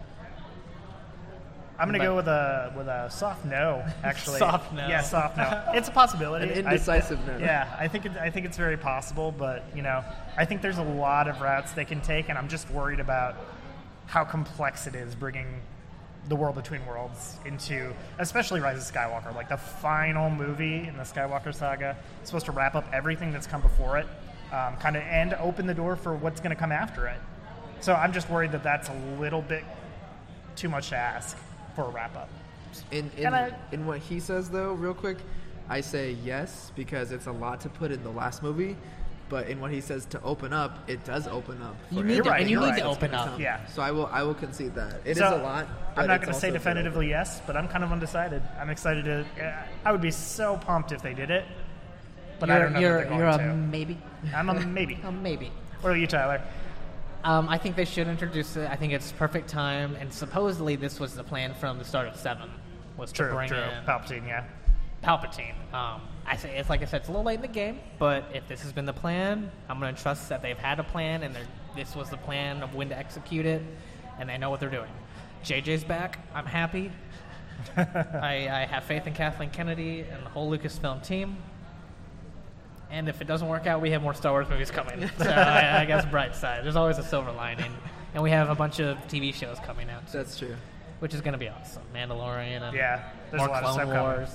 I'm gonna But- go with a with a soft no. Actually, Soft no. Yeah, soft no. It's a possibility. An I- indecisive no. Yeah, I think it, I think it's very possible, but you know, I think there's a lot of routes they can take, and I'm just worried about how complex it is bringing the World Between Worlds into, especially Rise of Skywalker, like the final movie in the Skywalker saga. It's supposed to wrap up everything that's come before it, um, kind of, and open the door for what's going to come after it. So I'm just worried that that's a little bit too much to ask for a wrap up. In in, And I- in what he says though, real quick, I say yes because it's a lot to put in the last movie. But in what he says to open up, it does open up. You for need You're to, right, and you you're need right. to open It's up. gonna Yeah. So I will I will concede that it is So, a lot. But I'm not it's going to say also fairly definitively open. yes, but I'm kind of undecided. I'm excited to. Uh, I would be so pumped if they did it, but you're, I don't know you're, that they're you're going a to. maybe. I'm a maybe. A maybe. What about you, Tyler? Um, I think they should introduce it. I think it's perfect time, and supposedly this was the plan from the start of Seven, was to True, bring true. in Palpatine, yeah. Palpatine. Um, I say it's like I said, it's a little late in the game, but if this has been the plan, I'm going to trust that they've had a plan and they're, this was the plan of when to execute it, and they know what they're doing. J J's back. I'm happy. I, I have faith in Kathleen Kennedy and the whole Lucasfilm team, And if it doesn't work out, we have more Star Wars movies coming. So I, I guess bright side. There's always a silver lining. And we have a bunch of T V shows coming out, too, That's true. which is going to be awesome. Mandalorian and Yeah, there's more a lot of Clone stuff coming. Wars.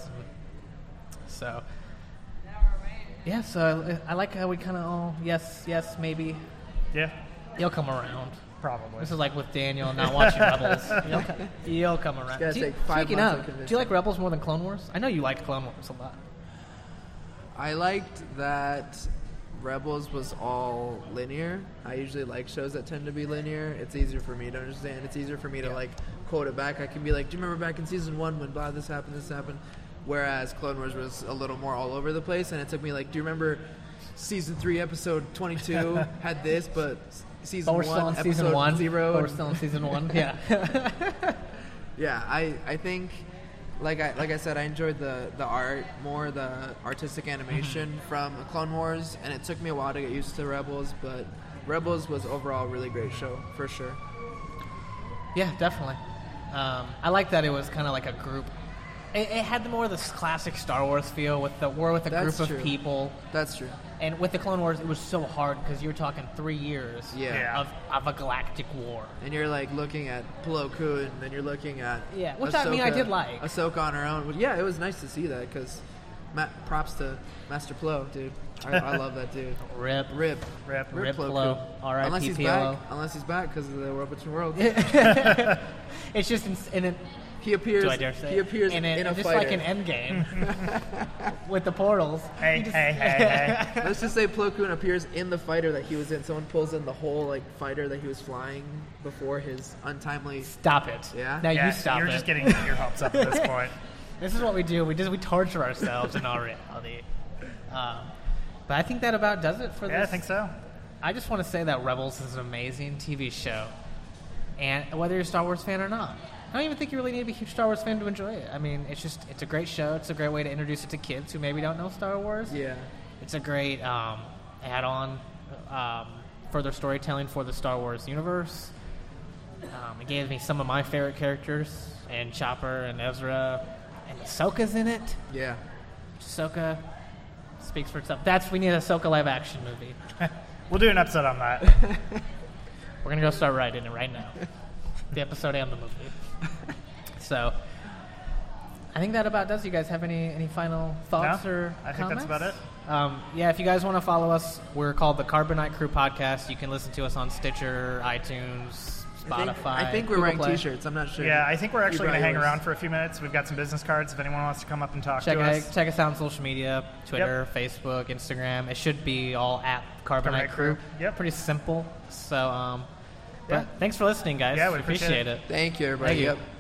So, yeah, so I, I like how we kind of all, yes, yes, maybe. Yeah, You'll come around. probably. This is like with Daniel not watching Rebels. You'll, co- you'll come around. gotta Do you- take five speaking months of, of do convincing. you like Rebels more than Clone Wars? I know you liked Clone Wars a lot. I liked that Rebels was all linear. I usually like shows that tend to be linear. It's easier for me to understand. It's easier for me to Yeah. like quote it back. I can be like, do you remember back in season one when blah this happened, this happened? Whereas Clone Wars was a little more all over the place, and it took me like, do you remember season three episode twenty-two had this, but s- season But we're one still in episode season one. zero. But we're and- still in season one. Yeah. Yeah, I, I think like I like I said, I enjoyed the, the art more, the artistic animation Mm-hmm. from Clone Wars, and it took me a while to get used to Rebels, but Rebels was overall a really great show for sure. Yeah, definitely. Um, I like that it was kind of like a group. It, it had the more of this classic Star Wars feel with the war with a That's group true. of people. That's true. And with the Clone Wars, it was so hard because you're talking three years Yeah. Yeah. of, of a galactic war. And you're like looking at Plo Koon, and then you're looking at Yeah, which I mean, I did like. Ahsoka on her own. Well, yeah, it was nice to see that because props to Master Plo, dude. I, I love that dude. Rip. Rip, Rip. Rip Plo Plo. Koon. R I P Unless he's P L O. back. Unless he's back because of the World Between Worlds. It's just in, in, He appears. do I dare say? He appears in, in, a, a just fighter. like an Endgame with the portals. Hey, He just- hey, hey, hey. Let's just say Plo Koon appears in the fighter that he was in. Someone pulls in the whole like fighter that he was flying before his untimely. Stop it. Yeah? Now Yeah, you stop you're it. just getting your hopes up at this point. This is what we do. We just we torture ourselves in our reality. Um, but I think that about does it for Yeah, I this. think so. I just want to say that Rebels is an amazing T V show, and whether you're a Star Wars fan or not, I don't even think you really need to be a huge Star Wars fan to enjoy it. I mean, it's just it's a great show. It's a great way to introduce it to kids who maybe don't know Star Wars. Yeah. It's a great um, add-on, um, further storytelling for the Star Wars universe. Um, it gave me some of my favorite characters, and Chopper and Ezra, and Ahsoka's in it. Yeah. Ahsoka speaks for itself. That's we need a Ahsoka live action movie. We'll do an episode on that. We're gonna go start writing it right now. The episode and the movie. So, I think that about does. You guys have any any final thoughts No, or I think comments? that's about it. Um, yeah, if you guys want to follow us, we're called the Carbonite Crew Podcast. You can listen to us on Stitcher, iTunes, I think, Spotify. I think we're Google wearing Play. T-shirts. I'm not sure. Yeah, I think we're You actually brought going to hang yours. around for a few minutes. We've got some business cards if anyone wants to come up and talk Check, to us. check us out on social media, Twitter, Facebook, Instagram. It should be all at Carbonite, Carbonite Crew. Crew. Yep. Pretty simple. So, um, but Yeah. thanks for listening, guys. Yeah, we appreciate appreciate it. it. Thank you, everybody. Thank you. Yep.